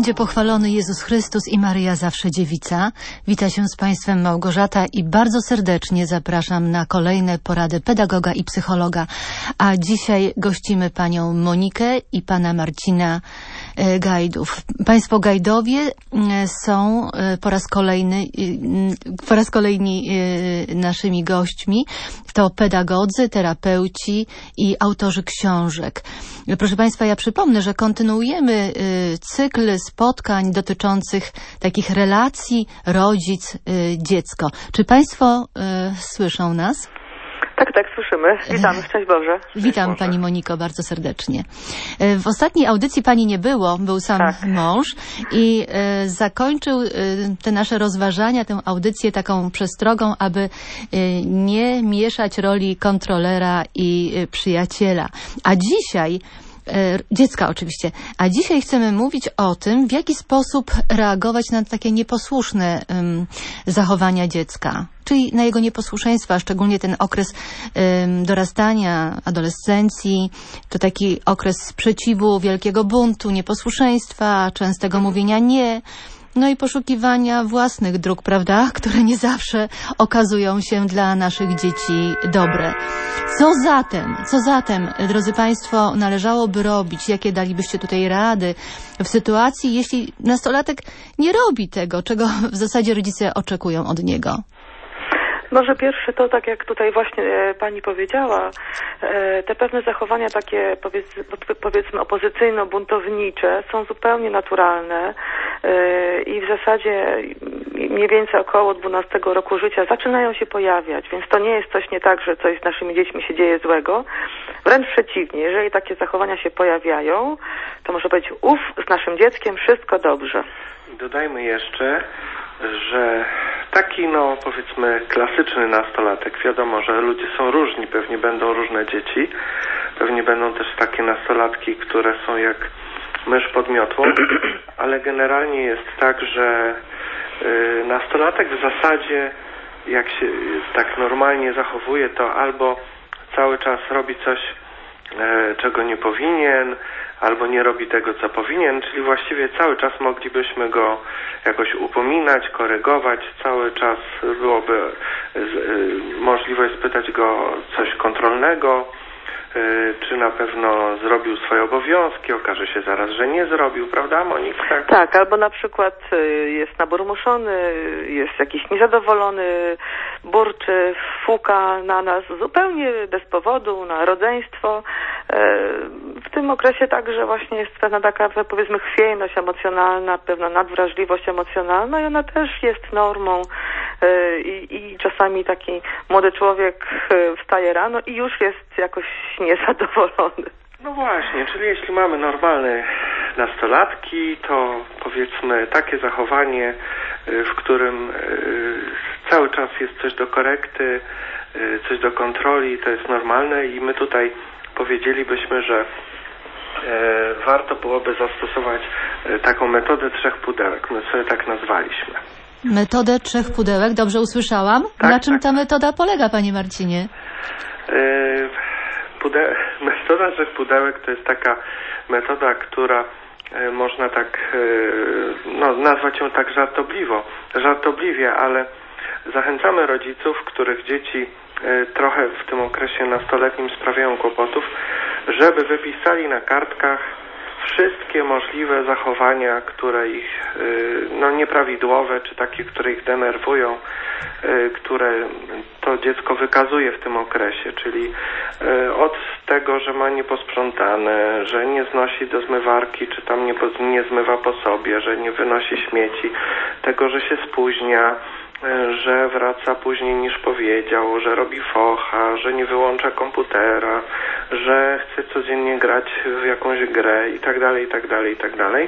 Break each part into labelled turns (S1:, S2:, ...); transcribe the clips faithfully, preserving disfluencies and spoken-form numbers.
S1: będzie pochwalony Jezus Chrystus i Maryja zawsze dziewica. Wita się z Państwem Małgorzata i bardzo serdecznie zapraszam na kolejne porady pedagoga i psychologa. A dzisiaj gościmy panią Monikę i pana Marcina e, Gajdów. Państwo Gajdowie e, są e, po raz kolejny, e, po raz kolejni e, naszymi gośćmi. To pedagodzy, terapeuci i autorzy książek. Proszę Państwa, ja przypomnę, że kontynuujemy y, cykl spotkań dotyczących takich relacji rodzic-dziecko. Czy Państwo y, słyszą nas?
S2: Tak, tak, słyszymy. Witamy, szczęść Boże.
S1: Witam
S2: Boże.
S1: Pani Moniko bardzo serdecznie. W ostatniej audycji Pani nie było, był sam tak. mąż i e, zakończył e, te nasze rozważania, tę audycję taką przestrogą, aby e, nie mieszać roli kontrolera i e, przyjaciela. A dzisiaj dziecka oczywiście. A dzisiaj chcemy mówić o tym, w jaki sposób reagować na takie nieposłuszne um, zachowania dziecka, czyli na jego nieposłuszeństwa, szczególnie ten okres um, dorastania, adolescencji, to taki okres sprzeciwu, wielkiego buntu, nieposłuszeństwa, częstego mówienia nie, no i poszukiwania własnych dróg, prawda, które nie zawsze okazują się dla naszych dzieci dobre. Co zatem, co zatem, drodzy Państwo, należałoby robić? Jakie dalibyście tutaj rady w sytuacji, jeśli nastolatek nie robi tego, czego w zasadzie rodzice oczekują od niego?
S2: Może pierwsze to, tak jak tutaj właśnie e, pani powiedziała, e, te pewne zachowania takie powiedz, powiedzmy opozycyjno-buntownicze są zupełnie naturalne e, i w zasadzie mniej więcej około dwunastego roku życia zaczynają się pojawiać, więc to nie jest coś nie tak, że coś z naszymi dziećmi się dzieje złego. Wręcz przeciwnie, jeżeli takie zachowania się pojawiają, to może być uf, z naszym dzieckiem wszystko dobrze.
S3: Dodajmy jeszcze, że taki, no powiedzmy, klasyczny nastolatek, wiadomo, że ludzie są różni, pewnie będą różne dzieci, pewnie będą też takie nastolatki, które są jak mysz pod miotłą, ale generalnie jest tak, że y, nastolatek w zasadzie, jak się tak normalnie zachowuje, to albo cały czas robi coś, y, czego nie powinien, albo nie robi tego, co powinien, czyli właściwie cały czas moglibyśmy go jakoś upominać, korygować, cały czas byłoby z, y, możliwość spytać go coś kontrolnego, y, czy na pewno zrobił swoje obowiązki, okaże się zaraz, że nie zrobił, prawda, Monika? Tak,
S2: tak, albo na przykład y, jest naburmuszony, jest jakiś niezadowolony, burczy, fuka na nas zupełnie bez powodu, na rodzeństwo. W tym okresie także właśnie jest pewna taka, powiedzmy, chwiejność emocjonalna, pewna nadwrażliwość emocjonalna i ona też jest normą i, i czasami taki młody człowiek wstaje rano i już jest jakoś niezadowolony.
S3: No właśnie, czyli jeśli mamy normalne nastolatki, to powiedzmy takie zachowanie, w którym cały czas jest coś do korekty, coś do kontroli, to jest normalne i my tutaj powiedzielibyśmy, że e, warto byłoby zastosować e, taką metodę trzech pudełek. My sobie tak nazwaliśmy.
S1: Metodę trzech pudełek, dobrze usłyszałam?
S3: Tak,
S1: Na czym
S3: tak.
S1: ta metoda polega, panie Marcinie?
S3: E, pude... Metoda trzech pudełek to jest taka metoda, która e, można tak e, no, nazwać ją tak żartobliwo, żartobliwie, ale zachęcamy rodziców, których dzieci trochę w tym okresie nastoletnim sprawiają kłopotów, żeby wypisali na kartkach wszystkie możliwe zachowania, które ich, no nieprawidłowe, czy takie, które ich denerwują, które to dziecko wykazuje w tym okresie, czyli od tego, że ma nieposprzątane, że nie znosi do zmywarki, czy tam nie, nie zmywa po sobie, że nie wynosi śmieci, tego, że się spóźnia, że wraca później niż powiedział, że robi focha, że nie wyłącza komputera, że chce codziennie grać w jakąś grę i tak dalej, i tak dalej, i tak dalej.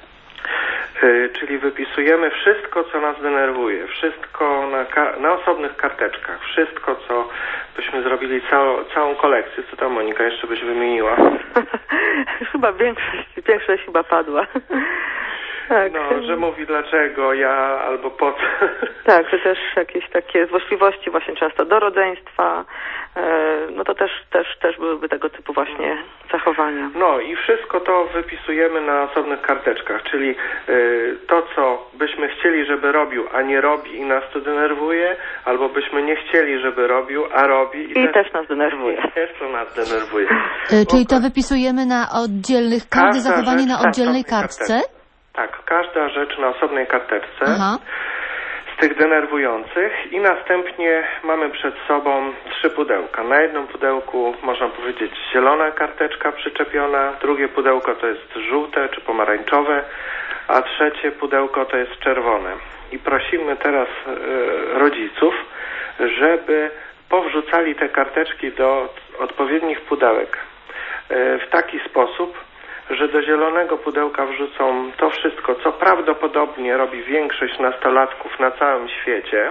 S3: Czyli wypisujemy wszystko, co nas denerwuje, wszystko na, na osobnych karteczkach, wszystko, co byśmy zrobili, całą, całą kolekcję. Co tam, Monika, jeszcze byś wymieniła?
S2: Chyba większość, większość chyba padła. Tak.
S3: No, że mówi dlaczego ja albo po co.
S2: Tak, że też jakieś takie złośliwości właśnie często do rodzeństwa, no to też, też, też byłyby tego typu właśnie zachowania.
S3: No i wszystko to wypisujemy na osobnych karteczkach, czyli y, to, co byśmy chcieli, żeby robił, a nie robi i nas to denerwuje, albo byśmy nie chcieli, żeby robił, a robi i,
S2: I
S3: też,
S2: też nas denerwuje.
S3: I też to nas denerwuje.
S1: Y, czyli to wypisujemy na oddzielnych, każde
S3: Każda
S1: zachowanie
S3: rzecz
S1: na oddzielnej kartce?
S3: karteczce. Tak, każda rzecz na osobnej karteczce.
S1: Aha.
S3: Z tych denerwujących i następnie mamy przed sobą trzy pudełka. Na jednym pudełku można powiedzieć zielona karteczka przyczepiona, drugie pudełko to jest żółte czy pomarańczowe, a trzecie pudełko to jest czerwone. I prosimy teraz e, rodziców, żeby powrzucali te karteczki do odpowiednich pudełek e, w taki sposób, że do zielonego pudełka wrzucą to wszystko, co prawdopodobnie robi większość nastolatków na całym świecie.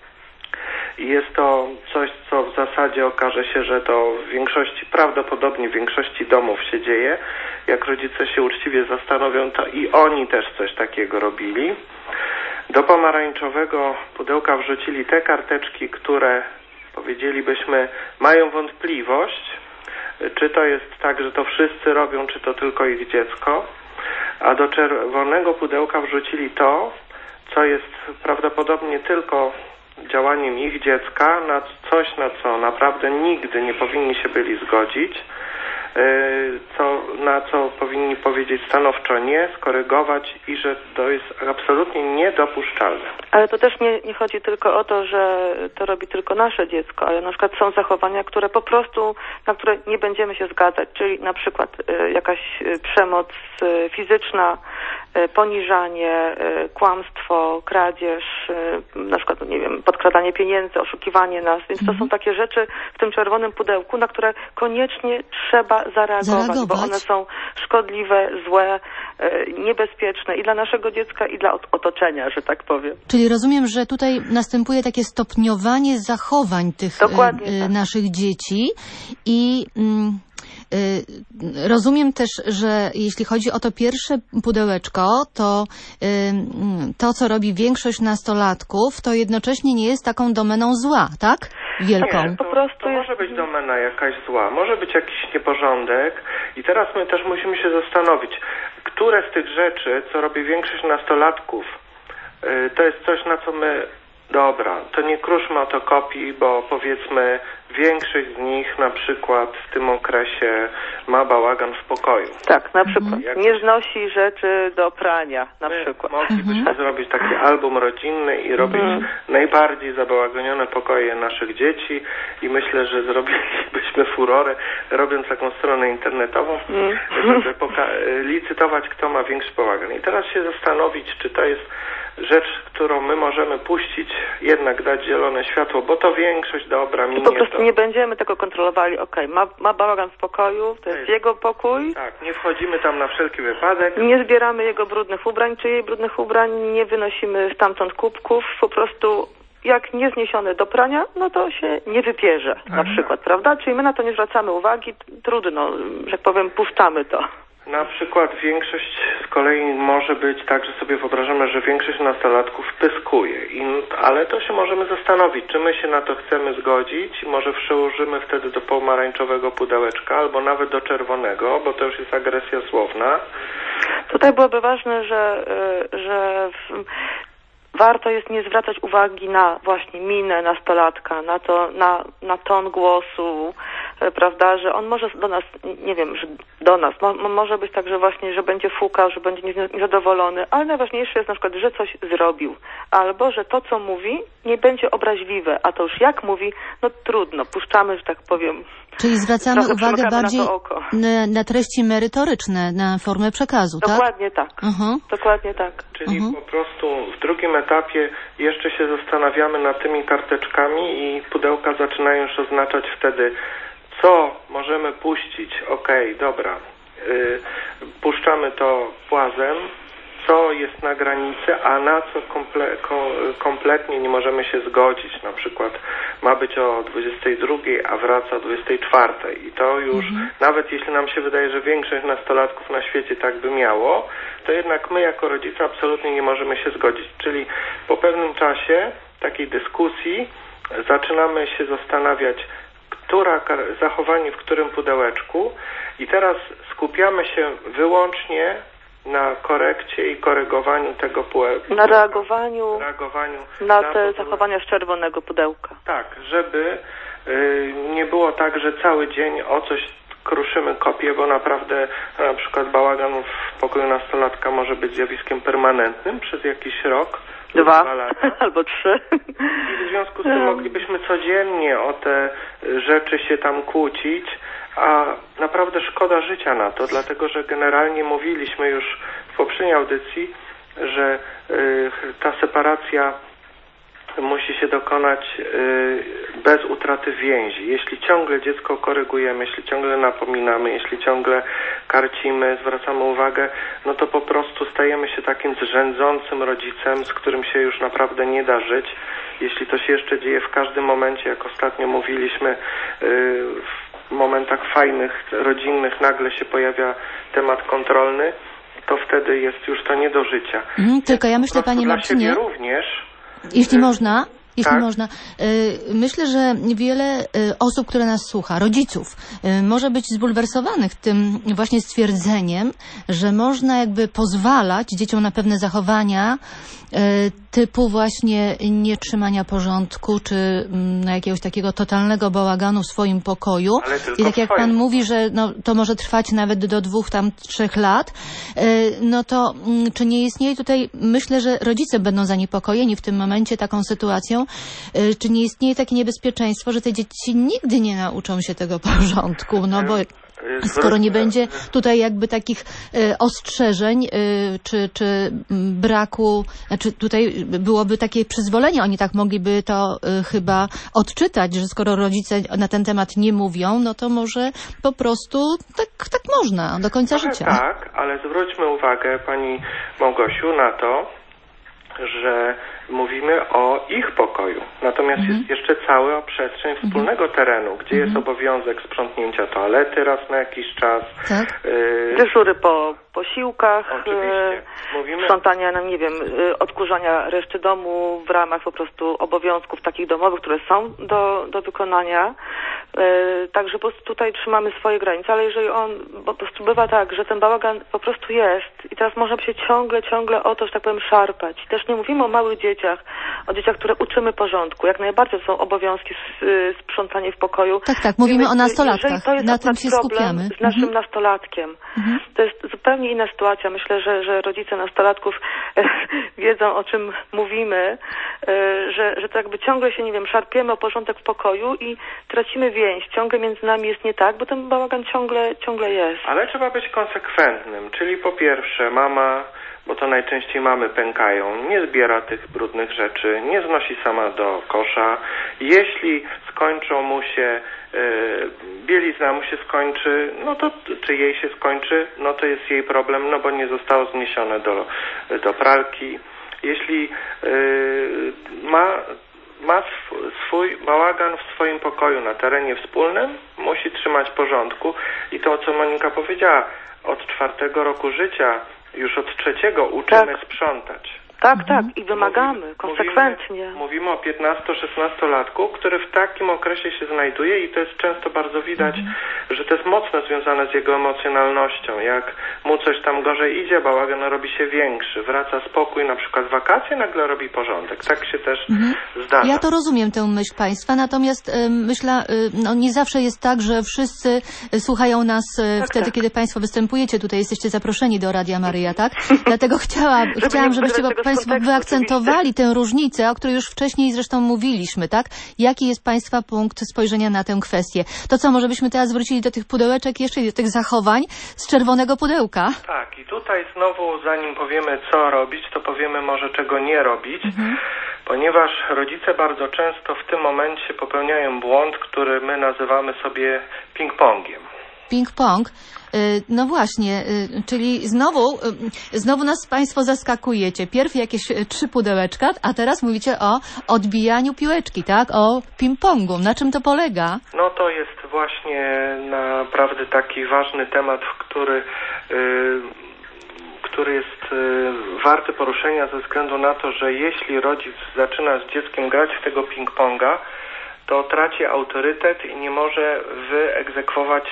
S3: I jest to coś, co w zasadzie okaże się, że to w większości, prawdopodobnie w większości domów się dzieje. Jak rodzice się uczciwie zastanowią, to i oni też coś takiego robili. Do pomarańczowego pudełka wrzucili te karteczki, które, powiedzielibyśmy, mają wątpliwość, czy to jest tak, że to wszyscy robią, czy to tylko ich dziecko, a do czerwonego pudełka wrzucili to, co jest prawdopodobnie tylko działaniem ich dziecka, na coś, na co naprawdę nigdy nie powinni się byli zgodzić, co, na co powinni powiedzieć stanowczo nie, skorygować i że to jest absolutnie niedopuszczalne.
S2: Ale to też nie, nie chodzi tylko o to, że to robi tylko nasze dziecko, ale na przykład są zachowania, które po prostu, na które nie będziemy się zgadzać, czyli na przykład y, jakaś y, przemoc y, fizyczna, y, poniżanie, y, kłamstwo, kradzież, y, na przykład, nie wiem, podkradanie pieniędzy, oszukiwanie nas, więc to są takie rzeczy w tym czerwonym pudełku, na które koniecznie trzeba zareagować,
S1: Zareagować.
S2: bo one są szkodliwe, złe, y, niebezpieczne i dla naszego dziecka, i dla otoczenia, że tak powiem.
S1: Czyli rozumiem, że tutaj następuje takie stopniowanie zachowań tych
S2: Dokładnie
S1: y,
S2: tak.
S1: naszych dzieci i mm, y, rozumiem też, że jeśli chodzi o to pierwsze pudełeczko, to y, to, co robi większość nastolatków, to jednocześnie nie jest taką domeną zła, tak? Wielką.
S3: Nie, to,
S2: Po prostu
S3: to
S2: jest...
S3: może być domena jakaś zła, może być jakiś nieporządek i teraz my też musimy się zastanowić, które z tych rzeczy, co robi większość nastolatków, to jest coś, na co my, dobra, to nie kruszmy o to kopii, bo powiedzmy większość z nich na przykład w tym okresie ma bałagan w pokoju.
S2: Tak, na przykład.
S3: Mhm.
S2: Nie znosi rzeczy do prania, na
S3: My
S2: przykład.
S3: moglibyśmy
S1: Mhm.
S3: zrobić taki album rodzinny i robić
S2: Mhm.
S3: najbardziej zabałagonione pokoje naszych dzieci i myślę, że zrobilibyśmy furorę, robiąc taką stronę internetową,
S2: Mhm.
S3: żeby poka- licytować, kto ma większy bałagan. I teraz się zastanowić, czy to jest rzecz, którą my możemy puścić, jednak dać zielone światło, bo to większość dobra minie.
S2: Po prostu
S3: to...
S2: nie będziemy tego kontrolowali. Okej, okay, ma, ma bałagan w pokoju, to jest jego pokój.
S3: Tak, nie wchodzimy tam na wszelki wypadek.
S2: Nie zbieramy jego brudnych ubrań, czy jej brudnych ubrań, nie wynosimy stamtąd kubków, po prostu jak nie zniesione do prania, no to się nie wypierze, na przykład, prawda? Czyli my na to nie zwracamy uwagi, trudno, że tak powiem, puszczamy to.
S3: Na przykład większość z kolei może być tak, że sobie wyobrażamy, że większość nastolatków pyskuje, I, ale to się możemy zastanowić, czy my się na to chcemy zgodzić i może przełożymy wtedy do pomarańczowego pudełeczka albo nawet do czerwonego, bo to już jest agresja słowna.
S2: Tutaj byłoby ważne, że, że w, warto jest nie zwracać uwagi na właśnie minę nastolatka, na to, na, na ton głosu, prawda, że on może do nas, nie wiem, że do nas, mo, może być tak, że właśnie, że będzie fukał, że będzie niezadowolony, ale najważniejsze jest na przykład, że coś zrobił, albo, że to, co mówi, nie będzie obraźliwe, a to już jak mówi, no trudno, puszczamy, że tak powiem.
S1: Czyli zwracamy uwagę bardziej
S2: na, to
S1: na, na treści merytoryczne, na formę przekazu,
S2: Dokładnie
S1: tak?
S2: tak.
S1: Uh-huh.
S2: Dokładnie tak.
S3: Czyli
S1: uh-huh.
S3: po prostu w drugim etapie jeszcze się zastanawiamy nad tymi karteczkami i pudełka zaczynają już oznaczać wtedy, co możemy puścić. Okej, okay, dobra, yy, puszczamy to płazem, co jest na granicy, a na co komple, kompletnie nie możemy się zgodzić. Na przykład ma być o dwudziestej drugiej, a wraca o dwudziestej czwartej. I to już, mhm. nawet jeśli nam się wydaje, że większość nastolatków na świecie tak by miało, to jednak my jako rodzice absolutnie nie możemy się zgodzić. Czyli po pewnym czasie takiej dyskusji zaczynamy się zastanawiać, która zachowanie w którym pudełeczku, i teraz skupiamy się wyłącznie na korekcie i korygowaniu tego pudełka.
S2: Na reagowaniu,
S3: reagowaniu
S2: na, na te zachowania z czerwonego pudełka.
S3: Tak, żeby y, nie było tak, że cały dzień o coś kruszymy kopię, bo naprawdę na przykład bałagan w pokoju nastolatka może być zjawiskiem permanentnym przez jakiś rok.
S2: Dwa,
S3: dwa lata.
S2: Albo trzy.
S3: I w związku z tym moglibyśmy codziennie o te rzeczy się tam kłócić, a naprawdę szkoda życia na to, dlatego że generalnie mówiliśmy już w poprzedniej audycji, że y, ta separacja musi się dokonać y, bez utraty więzi. Jeśli ciągle dziecko korygujemy, jeśli ciągle napominamy, jeśli ciągle karcimy, zwracamy uwagę, no to po prostu stajemy się takim zrzędzącym rodzicem, z którym się już naprawdę nie da żyć. Jeśli to się jeszcze dzieje w każdym momencie, jak ostatnio mówiliśmy, y, w momentach fajnych, rodzinnych nagle się pojawia temat kontrolny, to wtedy jest już to nie do życia.
S1: Mhm, tylko ja myślę, panie Marcinie,
S3: również,
S1: jeśli y można, jeśli
S3: tak?
S1: można. Myślę, że wiele osób, które nas słucha, rodziców, może być zbulwersowanych tym właśnie stwierdzeniem, że można jakby pozwalać dzieciom na pewne zachowania typu właśnie nietrzymania porządku, czy na jakiegoś takiego totalnego bałaganu w swoim pokoju. I tak jak pan mówi, że no, to może trwać nawet do dwóch, tam trzech lat, no to czy nie istnieje tutaj, myślę, że rodzice będą zaniepokojeni w tym momencie taką sytuacją, czy nie istnieje takie niebezpieczeństwo, że te dzieci nigdy nie nauczą się tego porządku, no bo skoro nie będzie tutaj jakby takich y, ostrzeżeń, y, czy, czy braku, znaczy tutaj byłoby takie przyzwolenie, oni tak mogliby to y, chyba odczytać, że skoro rodzice na ten temat nie mówią, no to może po prostu tak, tak można do końca
S3: Trochę
S1: życia.
S3: Tak, ale zwróćmy uwagę, pani Małgosiu, na to, że mówimy o ich pokoju. Natomiast mhm. jest jeszcze cała przestrzeń wspólnego mhm. terenu, gdzie mhm. jest obowiązek sprzątnięcia toalety raz na jakiś czas.
S1: Tak.
S3: Y...
S2: Dyżury po posiłkach.
S3: Oczywiście. Mówimy...
S2: Sprzątania, no nie wiem, odkurzania reszty domu w ramach po prostu obowiązków takich domowych, które są do, do wykonania. Także po prostu tutaj trzymamy swoje granice, ale jeżeli on, po prostu bywa tak, że ten bałagan po prostu jest i teraz można by się ciągle, ciągle o to, że tak powiem, szarpać. Też nie mówimy o małych dzieciach, o dzieciach, które uczymy porządku. Jak najbardziej są obowiązki sprzątanie w pokoju.
S1: Tak, tak, mówimy o nastolatkach.
S2: To jest
S1: na tym się skupiamy.
S2: Z naszym
S1: mhm.
S2: nastolatkiem.
S1: Mhm.
S2: To jest zupełnie inna sytuacja. Myślę, że, że rodzice nastolatków wiedzą, o czym mówimy, że, że to jakby ciągle się, nie wiem, szarpiemy o porządek w pokoju i tracimy więź. Ciągle między nami jest nie tak, bo ten bałagan ciągle, ciągle jest.
S3: Ale trzeba być konsekwentnym, czyli po pierwsze mama, bo to najczęściej mamy pękają, nie zbiera tych brudnych rzeczy, nie znosi sama do kosza. Jeśli skończą mu się, yy, bielizna mu się skończy, no to czy jej się skończy, no to jest jej problem, no bo nie zostało zniesione do, do pralki. Jeśli yy, ma... ma swój bałagan w swoim pokoju na terenie wspólnym, musi trzymać porządku i to, co Monika powiedziała, od czwartego roku życia, już od trzeciego uczymy tak. sprzątać.
S2: Tak, tak i wymagamy mówimy, konsekwentnie.
S3: Mówimy, mówimy o piętnasto-szesnastolatku, który w takim okresie się znajduje i to jest często bardzo widać, mhm. że to jest mocno związane z jego emocjonalnością. Jak mu coś tam gorzej idzie, bałagan robi się większy, wraca spokój, na przykład wakacje, nagle robi porządek. Tak się też mhm. zdarza.
S1: Ja to rozumiem tę myśl państwa, natomiast y, myślę, y, no nie zawsze jest tak, że wszyscy słuchają nas y, tak, wtedy, tak. kiedy państwo występujecie. Tutaj jesteście zaproszeni do Radia Maryja, tak? Dlatego chciała, chciałam, żebyście państwo wyakcentowali tę różnicę, o której już wcześniej zresztą mówiliśmy, tak? Jaki jest państwa punkt spojrzenia na tę kwestię? To co, może byśmy teraz wrócili do tych pudełeczek jeszcze i do tych zachowań z czerwonego pudełka?
S3: Tak, i tutaj znowu, zanim powiemy co robić, to powiemy może czego nie robić, mhm. ponieważ rodzice bardzo często w tym momencie popełniają błąd, który my nazywamy sobie ping-pongiem.
S1: ping-pong. No właśnie, czyli znowu, znowu nas Państwo zaskakujecie. Pierw jakieś trzy pudełeczka, a teraz mówicie o odbijaniu piłeczki, tak? O ping-pongu. Na czym to polega?
S3: No to jest właśnie naprawdę taki ważny temat, który, który jest warty poruszenia ze względu na to, że jeśli rodzic zaczyna z dzieckiem grać w tego ping-ponga, to traci autorytet i nie może wyegzekwować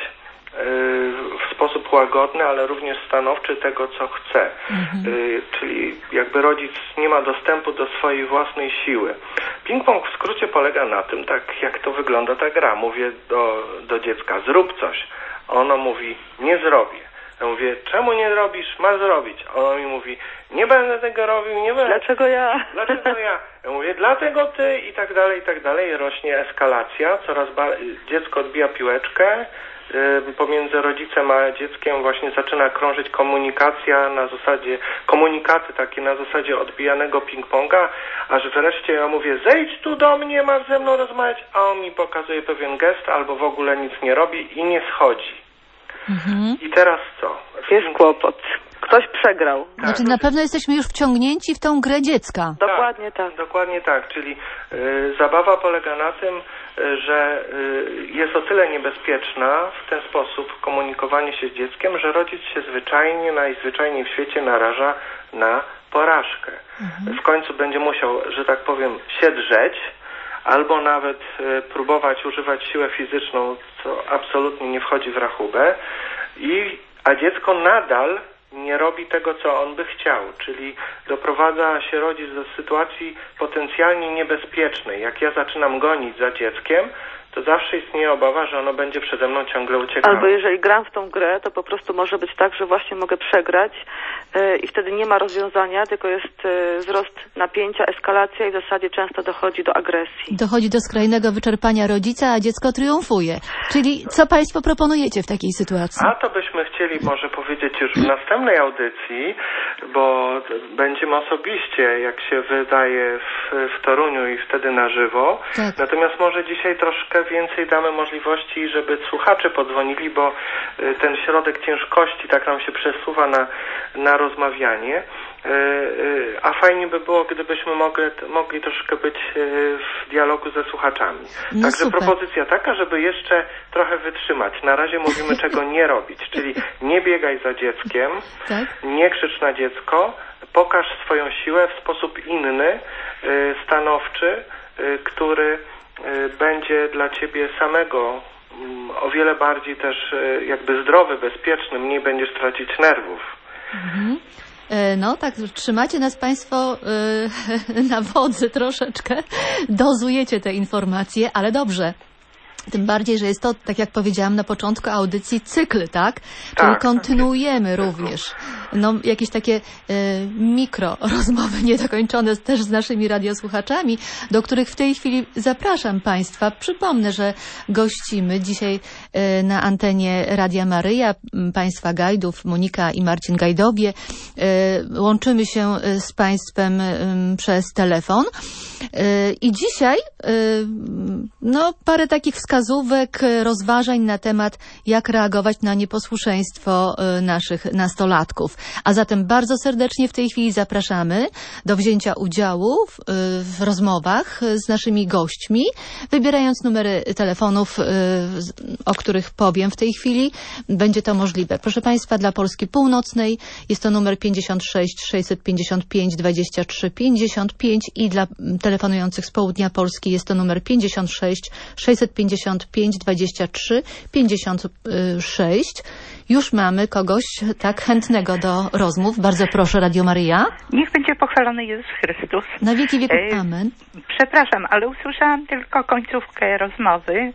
S3: w sposób łagodny, ale również stanowczy tego, co chce. Mhm. Czyli jakby rodzic nie ma dostępu do swojej własnej siły. Ping-pong w skrócie polega na tym, tak jak to wygląda ta gra. Mówię do, do dziecka, zrób coś. Ono mówi, nie zrobię. Ja mówię, czemu nie robisz? Masz zrobić. Ono mi mówi, nie będę tego robił, nie będę.
S2: Dlaczego ja?
S3: Dlaczego ja? Ja mówię, dlatego ty i tak dalej, i tak dalej. Rośnie eskalacja, coraz bardziej dziecko odbija piłeczkę. Pomiędzy rodzicem a dzieckiem właśnie zaczyna krążyć komunikacja na zasadzie, komunikaty takie na zasadzie odbijanego ping-ponga, aż wreszcie ja mówię, zejdź tu do mnie, masz ze mną rozmawiać, a on mi pokazuje pewien gest albo w ogóle nic nie robi i nie schodzi. Mhm. I teraz co?
S2: Jest kłopot. Ktoś przegrał.
S1: Tak. Znaczy na pewno jesteśmy już wciągnięci w tą grę dziecka.
S2: Dokładnie tak.
S3: tak. Dokładnie tak, czyli y, zabawa polega na tym, y, że y, jest o tyle niebezpieczna w ten sposób komunikowanie się z dzieckiem, że rodzic się zwyczajnie, najzwyczajniej w świecie naraża na porażkę. Mhm. W końcu będzie musiał, że tak powiem, się drzeć, albo nawet y, próbować używać siłę fizyczną, co absolutnie nie wchodzi w rachubę, i, a dziecko nadal nie robi tego, co on by chciał, czyli doprowadza się rodzic do sytuacji potencjalnie niebezpiecznej. Jak ja zaczynam gonić za dzieckiem, to zawsze istnieje obawa, że ono będzie przede mną ciągle uciekało.
S2: Albo jeżeli gram w tą grę, to po prostu może być tak, że właśnie mogę przegrać yy, i wtedy nie ma rozwiązania, tylko jest yy, wzrost napięcia, eskalacja i w zasadzie często dochodzi do agresji.
S1: Dochodzi do skrajnego wyczerpania rodzica, a dziecko triumfuje. Czyli co Państwo proponujecie w takiej sytuacji?
S3: A to byśmy chcieli może powiedzieć już w następnej audycji, bo będziemy osobiście, jak się wydaje, w, w Toruniu i wtedy na żywo. Tak. Natomiast może dzisiaj troszkę więcej damy możliwości, żeby słuchacze podzwonili, bo ten środek ciężkości tak nam się przesuwa na, na rozmawianie. A fajnie by było, gdybyśmy mogli, mogli troszkę być w dialogu ze słuchaczami. No Także super. Propozycja taka, żeby jeszcze trochę wytrzymać. Na razie mówimy, czego nie robić, czyli nie biegaj za dzieckiem, tak? Nie krzycz na dziecko, pokaż swoją siłę w sposób inny, stanowczy, który będzie dla ciebie samego o wiele bardziej też jakby zdrowy, bezpieczny, mniej będziesz tracić nerwów. Mhm.
S1: No tak, trzymacie nas Państwo yy, na wodzy troszeczkę, dozujecie te informacje, ale dobrze. Tym bardziej, że jest to, tak jak powiedziałam na początku audycji, cykl, tak?
S3: tak
S1: Czyli kontynuujemy tak również. No, jakieś takie y, mikro rozmowy niedokończone też z naszymi radiosłuchaczami, do których w tej chwili zapraszam Państwa. Przypomnę, że gościmy dzisiaj y, na antenie Radia Maryja Państwa gajdów, Monika i Marcin Gajdowie. Y, łączymy się z Państwem y, przez telefon. Y, I dzisiaj y, no, parę takich wskazówek, rozważań na temat, jak reagować na nieposłuszeństwo naszych nastolatków. A zatem bardzo serdecznie w tej chwili zapraszamy do wzięcia udziału w, w rozmowach z naszymi gośćmi, wybierając numery telefonów, o których powiem w tej chwili. Będzie to możliwe. Proszę Państwa, dla Polski Północnej jest to numer pięćdziesiąt sześć sześćset pięćdziesiąt pięć dwadzieścia trzy pięćdziesiąt pięć i dla telefonujących z południa Polski jest to numer pięćdziesiąt sześć sześćset pięćdziesiąt pięć dwadzieścia trzy pięćdziesiąt sześć. Już mamy kogoś tak chętnego do rozmów. Bardzo proszę, Radio Maryja.
S4: Niech będzie pochwalony Jezus Chrystus.
S1: Na wieki wieków. Amen.
S4: Przepraszam, ale usłyszałam tylko końcówkę rozmowy,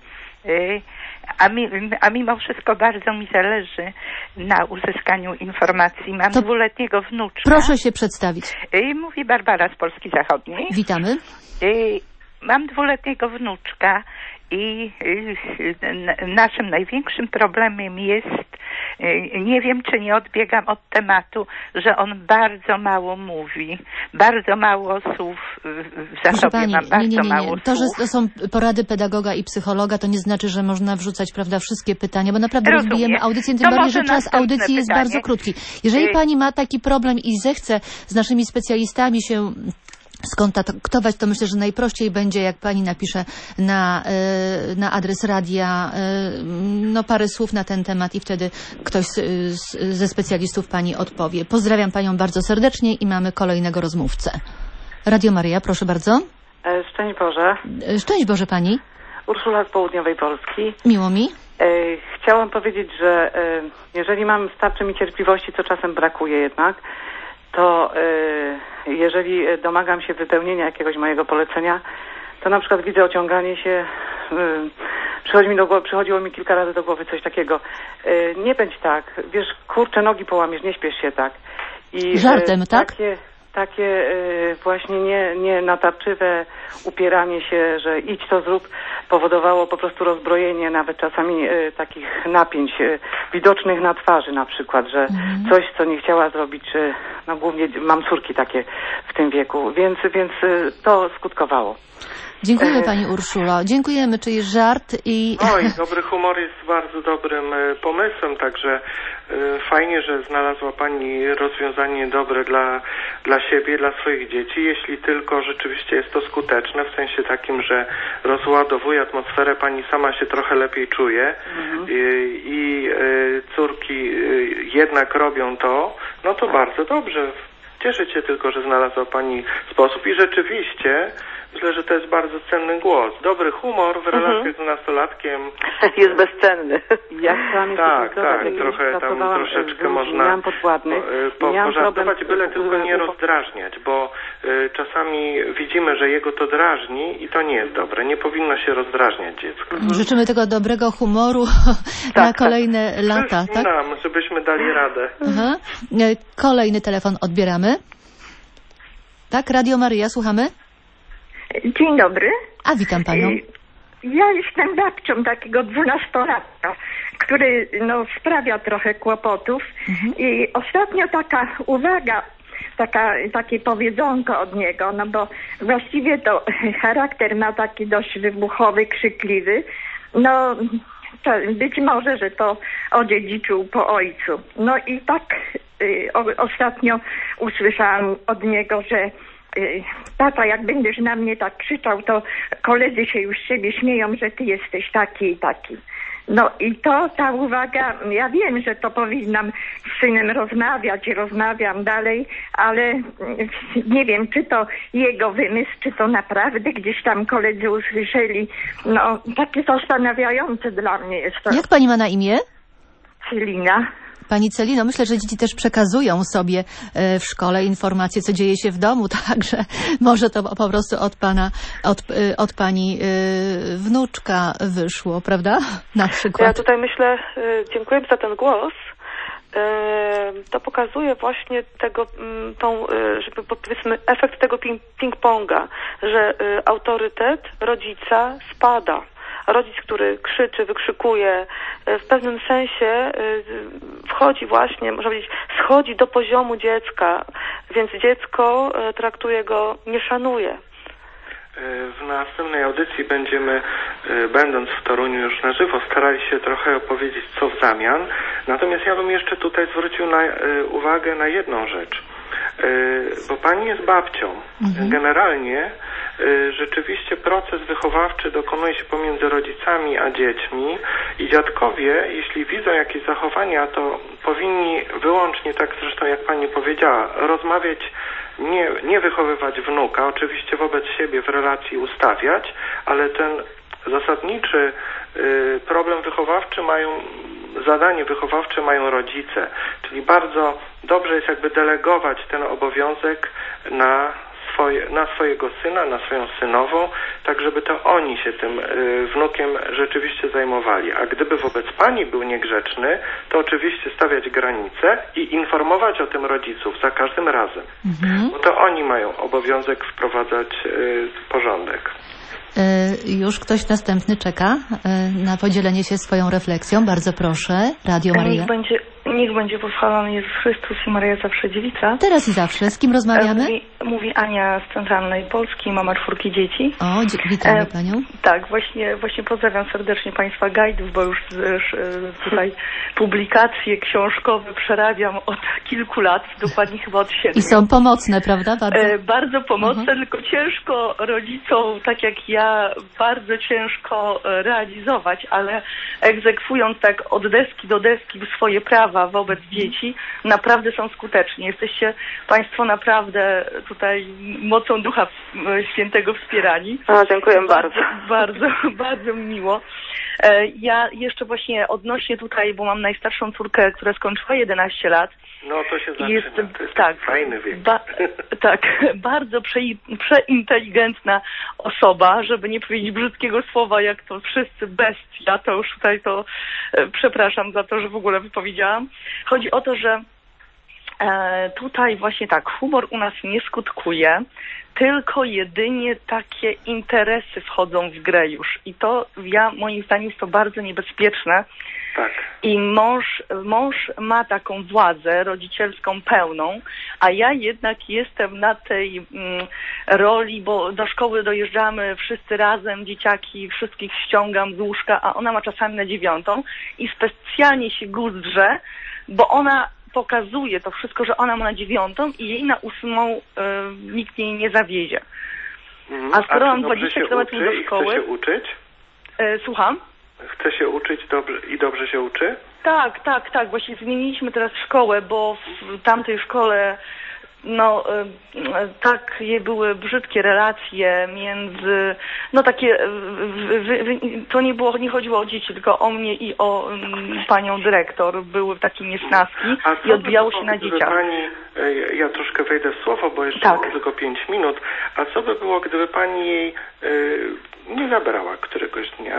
S4: a, mi, a mimo wszystko bardzo mi zależy na uzyskaniu informacji. Mam to dwuletniego wnuczka.
S1: Proszę się przedstawić.
S4: Mówi Barbara z Polski Zachodniej.
S1: Witamy.
S4: Mam dwuletniego wnuczka i naszym największym problemem jest nie wiem, czy nie odbiegam od tematu, że on bardzo mało mówi, bardzo mało słów w zasobie
S1: pani,
S4: ma, bardzo
S1: nie, nie, nie, nie.
S4: mało
S1: To, że
S4: słów.
S1: to są porady pedagoga i psychologa, to nie znaczy, że można wrzucać, prawda, wszystkie pytania, bo naprawdę
S4: Rozumiem.
S1: rozbijemy audycję, tym
S4: To
S1: bardziej,
S4: może
S1: że czas
S4: następne
S1: audycji jest
S4: pytanie.
S1: bardzo krótki. Jeżeli
S4: Y-
S1: pani ma taki problem i zechce z naszymi specjalistami się skontaktować, to myślę, że najprościej będzie, jak pani napisze na, y, na adres radia y, no parę słów na ten temat i wtedy ktoś z, z, ze specjalistów pani odpowie. Pozdrawiam panią bardzo serdecznie i mamy kolejnego rozmówcę. Radio Maryja, proszę bardzo.
S5: Szczęść Boże.
S1: Szczęść Boże pani.
S5: Urszula z Południowej Polski.
S1: Miło mi.
S5: Chciałam powiedzieć, że jeżeli mam, starczy mi cierpliwości, co czasem brakuje jednak, to jeżeli domagam się wypełnienia jakiegoś mojego polecenia, to na przykład widzę ociąganie się, przychodzi mi do głowy, przychodziło mi kilka razy do głowy coś takiego, nie bądź tak, wiesz, kurczę, nogi połamiesz, nie śpiesz się tak. I
S1: żartem, tak?
S5: Takie, takie właśnie nie, nie natarczywe upieranie się, że idź to zrób, powodowało po prostu rozbrojenie nawet czasami takich napięć widocznych na twarzy na przykład, że mhm. coś, co nie chciała zrobić, no głównie mam córki takie w tym wieku, więc, więc to skutkowało.
S1: Dziękujemy pani Urszulo. Dziękujemy, czyli żart i...
S3: Oj, dobry humor jest bardzo dobrym pomysłem, także fajnie, że znalazła pani rozwiązanie dobre dla, dla siebie, dla swoich dzieci, jeśli tylko rzeczywiście jest to skuteczne, w sensie takim, że rozładowuje atmosferę, pani sama się trochę lepiej czuje mhm. i, i córki jednak robią to, no to bardzo dobrze. Cieszę się tylko, że znalazła pani sposób i rzeczywiście myślę, że to jest bardzo cenny głos. Dobry humor w relacjach mhm. z nastolatkiem
S5: jest bezcenny. Ja chciałam
S3: tak, tak, trochę tam troszeczkę można
S5: podwładny,
S3: po, po, pożartować, byle tylko nie rozdrażniać, bo y, czasami widzimy, że jego to drażni i to nie jest dobre. Nie powinno się rozdrażniać dziecko.
S1: Mhm. Życzymy tego dobrego humoru
S5: tak,
S1: na kolejne
S3: tak.
S1: lata. Tak?
S3: Nam, żebyśmy dali radę.
S1: Aha. Kolejny telefon odbieramy. Tak, Radio Maryja, słuchamy?
S6: Dzień dobry.
S1: A witam panią.
S6: Ja jestem babcią takiego dwunastolatka, który no, sprawia trochę kłopotów mhm. i ostatnio taka uwaga, taka, takie powiedzonko od niego, no bo właściwie to charakter ma taki dość wybuchowy, krzykliwy, no to być może, że to odziedziczył po ojcu. No i tak y, o, ostatnio usłyszałam od niego, że tata, jak będziesz na mnie tak krzyczał, to koledzy się już z ciebie śmieją, że ty jesteś taki i taki. No i to, ta uwaga, ja wiem, że to powinnam z synem rozmawiać i rozmawiam dalej, ale nie wiem, czy to jego wymysł, czy to naprawdę gdzieś tam koledzy usłyszeli. No, takie zastanawiające dla mnie jest to.
S1: Jak pani ma na imię?
S6: Celina.
S1: Pani Celino, myślę, że dzieci też przekazują sobie w szkole informacje, co dzieje się w domu, także może to po prostu od pana, od, od pani wnuczka wyszło, prawda? Na przykład.
S2: Ja tutaj myślę, dziękuję za ten głos. To pokazuje właśnie tego, tą, żeby powiedzmy, efekt tego ping-ponga, że autorytet rodzica spada. Rodzic, który krzyczy, wykrzykuje, w pewnym sensie wchodzi właśnie, można powiedzieć, schodzi do poziomu dziecka, więc dziecko traktuje go, nie szanuje.
S3: W następnej audycji będziemy, będąc w Toruniu już na żywo, starali się trochę opowiedzieć, co w zamian. Natomiast ja bym jeszcze tutaj zwrócił na, uwagę na jedną rzecz. Bo pani jest babcią. Mhm. Generalnie rzeczywiście proces wychowawczy dokonuje się pomiędzy rodzicami a dziećmi i dziadkowie, jeśli widzą jakieś zachowania, to powinni wyłącznie, tak zresztą jak pani powiedziała, rozmawiać, nie, nie wychowywać wnuka, oczywiście wobec siebie w relacji ustawiać, ale ten zasadniczy y, problem wychowawczy mają, zadanie wychowawcze mają rodzice, czyli bardzo dobrze jest jakby delegować ten obowiązek na Swoje, na swojego syna, na swoją synową, tak żeby to oni się tym y, wnukiem rzeczywiście zajmowali. A gdyby wobec pani był niegrzeczny, to oczywiście stawiać granice i informować o tym rodziców za każdym razem. Mhm. Bo to oni mają obowiązek wprowadzać y, porządek.
S1: Już ktoś następny czeka na podzielenie się swoją refleksją. Bardzo proszę. Radio Maryja.
S7: Niech będzie, niech będzie pochwalony Jezus Chrystus i Maryja zawsze dziewica.
S1: Teraz i zawsze. Z kim rozmawiamy?
S7: Mówi, mówi Ania z Centralnej Polski, mama czwórki dzieci.
S1: O, witamy e, Panią.
S7: Tak, właśnie, właśnie pozdrawiam serdecznie Państwa gajdów, bo już tutaj publikacje książkowe przerabiam od kilku lat, dokładnie chyba od siedmiu.
S1: I są pomocne, prawda? Bardzo,
S7: e, bardzo pomocne, uh-huh. Tylko ciężko rodzicom, tak jak ja, bardzo ciężko realizować, ale egzekwując tak od deski do deski swoje prawa wobec dzieci, naprawdę są skuteczni. Jesteście Państwo naprawdę tutaj mocą Ducha Świętego wspierani.
S2: A, dziękuję bardzo.
S7: Bardzo, bardzo, bardzo mi miło. Ja jeszcze właśnie odnośnie tutaj, bo mam najstarszą córkę, która skończyła jedenaście lat.
S3: No to się zaczyna,
S7: jest,
S3: to jest
S7: tak,
S3: fajny wiek.
S7: Ba, tak, bardzo prze, przeinteligentna osoba, żeby nie powiedzieć brzydkiego słowa, jak to wszyscy bestia, to już tutaj to e, przepraszam za to, że w ogóle wypowiedziałam. Chodzi o to, że e, tutaj właśnie tak, humor u nas nie skutkuje, tylko jedynie takie interesy wchodzą w grę już. I to, ja, moim zdaniem, jest to bardzo niebezpieczne.
S3: Tak.
S7: I mąż, mąż ma taką władzę rodzicielską pełną, a ja jednak jestem na tej mm, roli, bo do szkoły dojeżdżamy wszyscy razem, dzieciaki, wszystkich ściągam z łóżka, a ona ma czasami na dziewiątą i specjalnie się guzdrze, bo ona pokazuje to wszystko, że ona ma na dziewiątą i jej na ósmą y, nikt jej nie zawiezie.
S3: Mhm.
S7: A skoro mam dwadzieścia kilometrów do szkoły...
S3: Chce się uczyć?
S7: Y, słucham?
S3: Chce się uczyć dobrze i dobrze się uczy?
S7: Tak, tak, tak. Właśnie zmieniliśmy teraz szkołę, bo w tamtej szkole no takie były brzydkie relacje między, no takie, w, w, w, to nie było, nie chodziło o dzieci, tylko o mnie i o um, panią dyrektor. Były takie niesnaski i odbijało się na dzieciach.
S3: Pani, ja troszkę wejdę w słowo, bo jeszcze
S7: tak.
S3: mam tylko pięć minut. A co by było, gdyby pani jej y, nie zabrała któregoś dnia?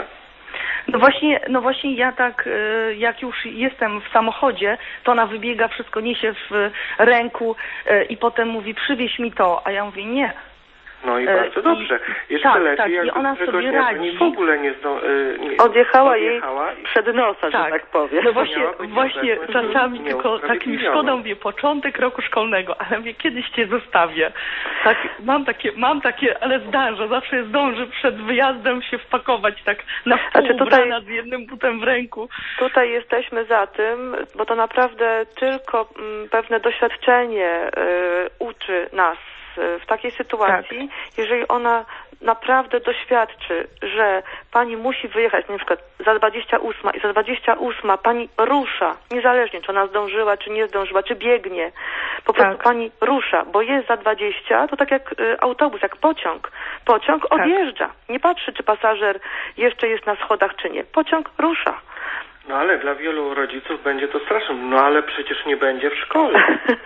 S7: No właśnie, no właśnie ja tak, jak już jestem w samochodzie, to ona wybiega, wszystko niesie w ręku i potem mówi, przywieź mi to, a ja mówię, nie.
S3: No i bardzo dobrze. Jeszcze
S7: tak,
S3: lepiej,
S7: tak.
S3: jakby
S7: I ona sobie
S3: radzi. W ogóle nie, zdo, nie
S2: odjechała,
S3: odjechała
S2: jej przed nosa,
S7: tak.
S2: że tak powiem.
S7: No właśnie, właśnie czasami tylko tak mi szkoda, mówię, początek roku szkolnego, ale mówię, kiedyś cię zostawię. Tak, mam takie, mam takie, ale zdążę, zawsze zdążę przed wyjazdem się wpakować tak na wpół znaczy tutaj, ubrana z jednym butem w ręku.
S2: Tutaj jesteśmy za tym, bo to naprawdę tylko m, pewne doświadczenie y, uczy nas w takiej sytuacji, tak. Jeżeli ona naprawdę doświadczy, że pani musi wyjechać na przykład za dwadzieścia ósma i za dwadzieścia ósma pani rusza, niezależnie czy ona zdążyła, czy nie zdążyła, czy biegnie, po tak. prostu pani rusza, bo jest za dwadzieścia, to tak jak y, autobus, jak pociąg. Pociąg tak. odjeżdża. Nie patrzy, czy pasażer jeszcze jest na schodach, czy nie. Pociąg rusza.
S3: No ale dla wielu rodziców będzie to straszne. No ale przecież nie będzie w szkole.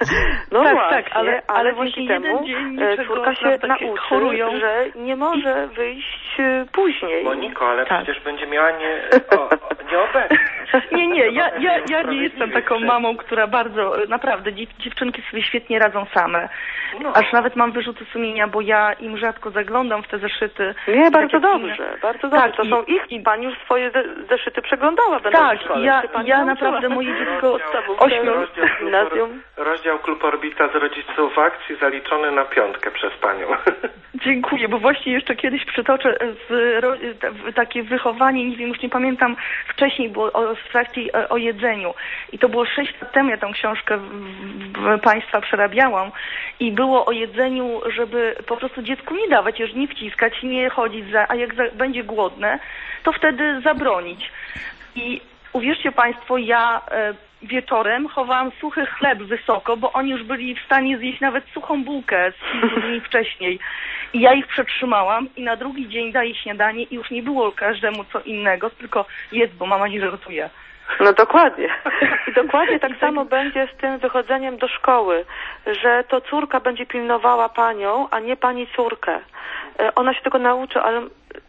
S2: No
S7: tak,
S2: właśnie,
S7: tak, ale, ale, ale właśnie temu
S2: dzień córka się nauczy, chorują. Że nie może wyjść później.
S3: Moniko, ale tak. przecież będzie miała nie, o, nieobecność.
S7: Nie, nie, ja, ja, ja nie jestem taką mamą, która bardzo, naprawdę, dziewczynki sobie świetnie radzą same. No. Aż nawet mam wyrzuty sumienia, bo ja im rzadko zaglądam w te zeszyty.
S2: Nie, bardzo dobrze, inne. bardzo dobrze. Tak, to i, są ich i pani już swoje zeszyty przeglądała.
S7: Tak, ja, ja naprawdę moje dziecko ośmiu
S3: gimnazjum. Rozdział Klub Orbita z rodziców akcji zaliczony na piątkę przez panią.
S7: Dziękuję, bo właśnie jeszcze kiedyś przytoczę z, w, takie wychowanie, nie wiem, już nie pamiętam wcześniej, było o, w trakcie o jedzeniu. I to było sześć lat temu, ja tę książkę w, w państwa przerabiałam i było o jedzeniu, żeby po prostu dziecku nie dawać, już nie wciskać, nie chodzić za, a jak za, będzie głodne, to wtedy zabronić. I uwierzcie państwo, ja e, wieczorem chowałam suchy chleb wysoko, bo oni już byli w stanie zjeść nawet suchą bułkę z kilku dni wcześniej. I ja ich przetrzymałam i na drugi dzień daję śniadanie i już nie było każdemu co innego, tylko jedz, bo mama nie żartuje.
S2: No dokładnie. I dokładnie tak samo będzie z tym wychodzeniem do szkoły, że to córka będzie pilnowała panią, a nie pani córkę. Ona się tego nauczy, ale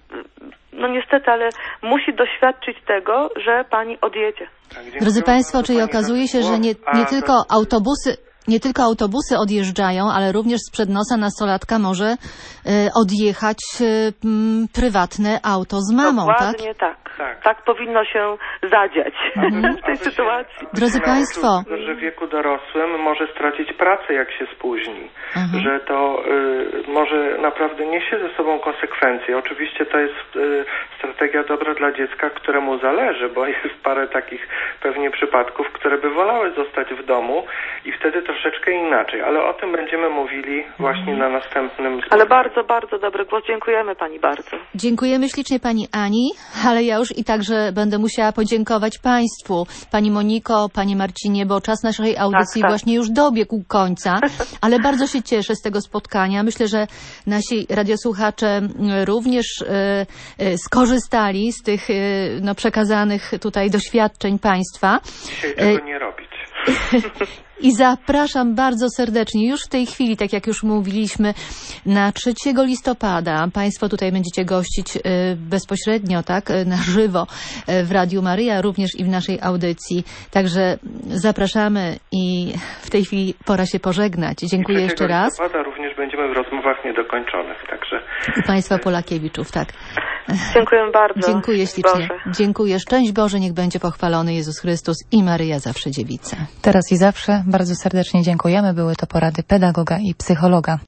S2: no niestety, ale musi doświadczyć tego, że pani odjedzie.
S1: Drodzy Państwo, czyli okazuje się, że nie, nie tylko autobusy nie tylko autobusy odjeżdżają, ale również sprzed nosa nastolatka może y, odjechać y, m, prywatne auto z mamą,
S2: Dokładnie
S1: tak?
S2: tak. Tak. Tak powinno się zadziać
S1: Mhm.
S2: w tej sytuacji.
S1: Drodzy Państwo,
S3: że w wieku dorosłym może stracić pracę, jak się spóźni.
S1: Mhm.
S3: Że to y, może naprawdę niesie ze sobą konsekwencje. Oczywiście to jest y, strategia dobra dla dziecka, któremu zależy, bo jest parę takich pewnie przypadków, które by wolały zostać w domu i wtedy troszeczkę inaczej. Ale o tym będziemy mówili właśnie na następnym spotkaniu.
S2: Ale bardzo, bardzo dobry głos. Dziękujemy Pani bardzo.
S1: dziękujemy ślicznie Pani Ani, ale ja już i także będę musiała podziękować Państwu, Pani Moniko, Panie Marcinie, bo czas naszej audycji
S2: Tak, tak.
S1: właśnie już dobiegł końca, ale bardzo się cieszę z tego spotkania. Myślę, że nasi radiosłuchacze również y, y, skorzystali z tych y, no, przekazanych tutaj doświadczeń Państwa.
S3: Dzisiaj tego nie robić.
S1: I zapraszam bardzo serdecznie, już w tej chwili, tak jak już mówiliśmy, na trzeciego listopada. Państwo tutaj będziecie gościć y, bezpośrednio, tak, y, na żywo y, w Radiu Maryja, również i w naszej audycji. Także zapraszamy i w tej chwili pora się pożegnać. Dziękuję jeszcze raz.
S3: trzeciego listopada również będziemy w rozmowach niedokończonych, także...
S1: I Państwa Polakiewiczów, tak.
S2: Dziękuję bardzo.
S1: Dziękuję ślicznie.
S2: Boże.
S1: Dziękuję. Szczęść Boże, niech będzie pochwalony Jezus Chrystus i Maryja zawsze dziewica.
S8: Teraz i zawsze bardzo serdecznie dziękujemy. Były to porady pedagoga i psychologa.